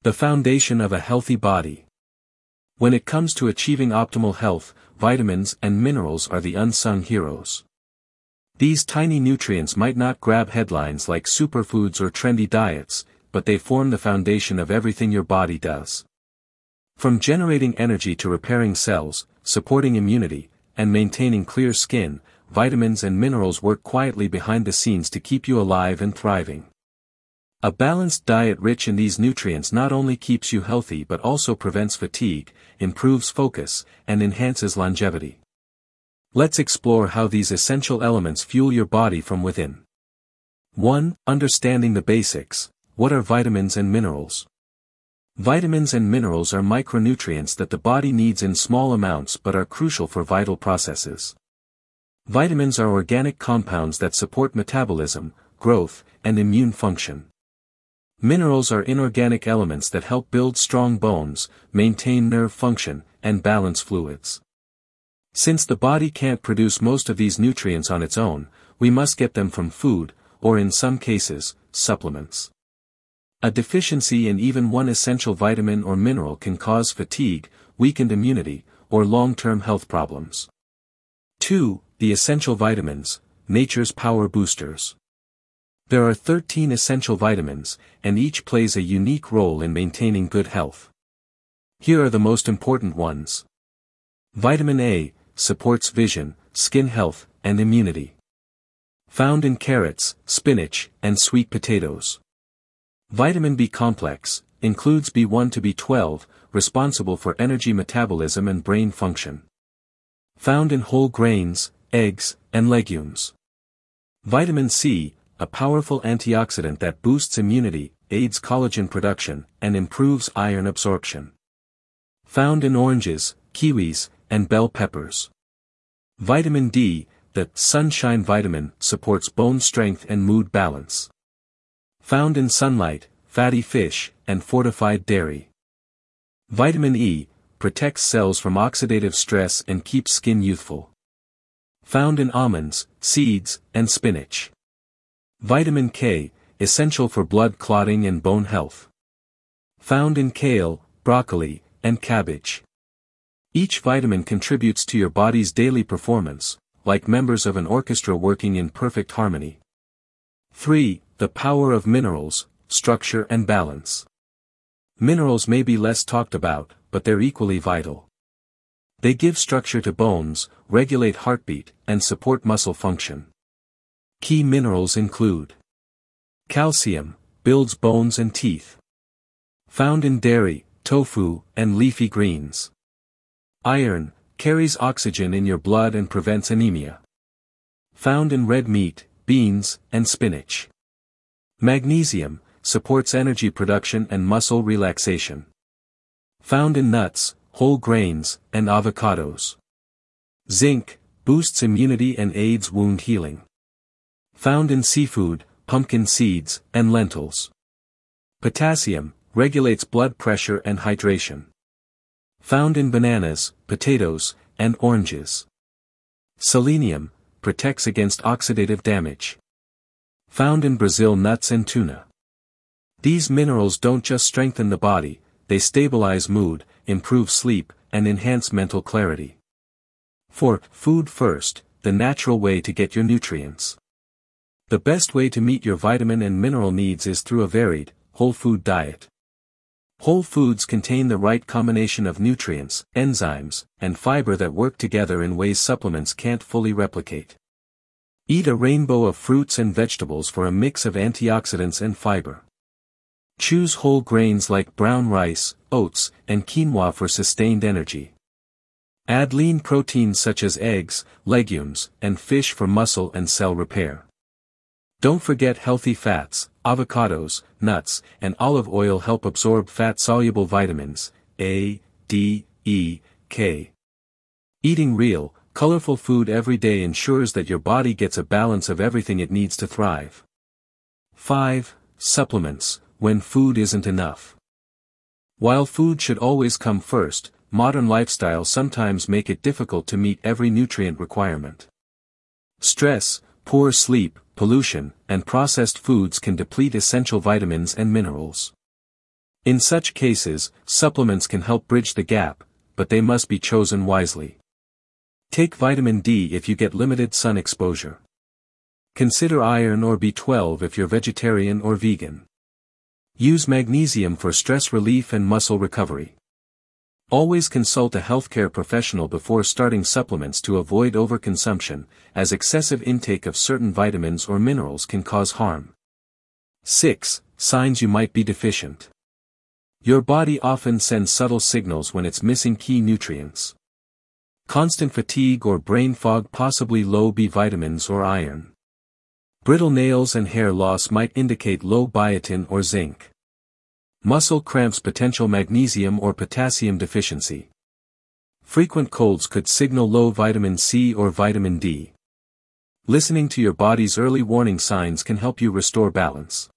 The foundation of a healthy body. When it comes to achieving optimal health, vitamins and minerals are the unsung heroes. These tiny nutrients might not grab headlines like superfoods or trendy diets, but they form the foundation of everything your body does. From generating energy to repairing cells, supporting immunity, and maintaining clear skin, vitamins and minerals work quietly behind the scenes to keep you alive and thriving. A balanced diet rich in these nutrients not only keeps you healthy but also prevents fatigue, improves focus, and enhances longevity. Let's explore how these essential elements fuel your body from within. 1. Understanding the basics. What are vitamins and minerals? Vitamins and minerals are micronutrients that the body needs in small amounts but are crucial for vital processes. Vitamins are organic compounds that support metabolism, growth, and immune function. Minerals are inorganic elements that help build strong bones, maintain nerve function, and balance fluids. Since the body can't produce most of these nutrients on its own, we must get them from food, or in some cases, supplements. A deficiency in even one essential vitamin or mineral can cause fatigue, weakened immunity, or long-term health problems. 2. The essential vitamins, nature's power boosters. There are 13 essential vitamins, and each plays a unique role in maintaining good health. Here are the most important ones. Vitamin A supports vision, skin health, and immunity. Found in carrots, spinach, and sweet potatoes. Vitamin B complex includes B1 to B12, responsible for energy metabolism and brain function. Found in whole grains, eggs, and legumes. Vitamin C, a powerful antioxidant that boosts immunity, aids collagen production, and improves iron absorption. Found in oranges, kiwis, and bell peppers. Vitamin D, the sunshine vitamin, supports bone strength and mood balance. Found in sunlight, fatty fish, and fortified dairy. Vitamin E, protects cells from oxidative stress and keeps skin youthful. Found in almonds, seeds, and spinach. Vitamin K, essential for blood clotting and bone health. Found in kale, broccoli, and cabbage. Each vitamin contributes to your body's daily performance, like members of an orchestra working in perfect harmony. 3. The power of minerals, structure and balance. Minerals may be less talked about, but they're equally vital. They give structure to bones, regulate heartbeat, and support muscle function. Key minerals include calcium, builds bones and teeth. Found in dairy, tofu, and leafy greens. Iron, carries oxygen in your blood and prevents anemia. Found in red meat, beans, and spinach. Magnesium, supports energy production and muscle relaxation. Found in nuts, whole grains, and avocados. Zinc, boosts immunity and aids wound healing. Found in seafood, pumpkin seeds, and lentils. Potassium, regulates blood pressure and hydration. Found in bananas, potatoes, and oranges. Selenium, protects against oxidative damage. Found in Brazil nuts and tuna. These minerals don't just strengthen the body, they stabilize mood, improve sleep, and enhance mental clarity. 4. Food first, the natural way to get your nutrients. The best way to meet your vitamin and mineral needs is through a varied, whole food diet. Whole foods contain the right combination of nutrients, enzymes, and fiber that work together in ways supplements can't fully replicate. Eat a rainbow of fruits and vegetables for a mix of antioxidants and fiber. Choose whole grains like brown rice, oats, and quinoa for sustained energy. Add lean proteins such as eggs, legumes, and fish for muscle and cell repair. Don't forget healthy fats. Avocados, nuts, and olive oil help absorb fat-soluble vitamins, A, D, E, K. Eating real, colorful food every day ensures that your body gets a balance of everything it needs to thrive. 5. Supplements, when food isn't enough. While food should always come first, modern lifestyles sometimes make it difficult to meet every nutrient requirement. Stress, poor sleep, pollution, and processed foods can deplete essential vitamins and minerals. In such cases, supplements can help bridge the gap, but they must be chosen wisely. Take vitamin D if you get limited sun exposure. Consider iron or B12 if you're vegetarian or vegan. Use magnesium for stress relief and muscle recovery. Always consult a healthcare professional before starting supplements to avoid overconsumption, as excessive intake of certain vitamins or minerals can cause harm. 6. Signs you might be deficient. Your body often sends subtle signals when it's missing key nutrients. Constant fatigue or brain fog, possibly low B vitamins or iron. Brittle nails and hair loss might indicate low biotin or zinc. Muscle cramps, potential magnesium or potassium deficiency. Frequent colds could signal low vitamin C or vitamin D. Listening to your body's early warning signs can help you restore balance.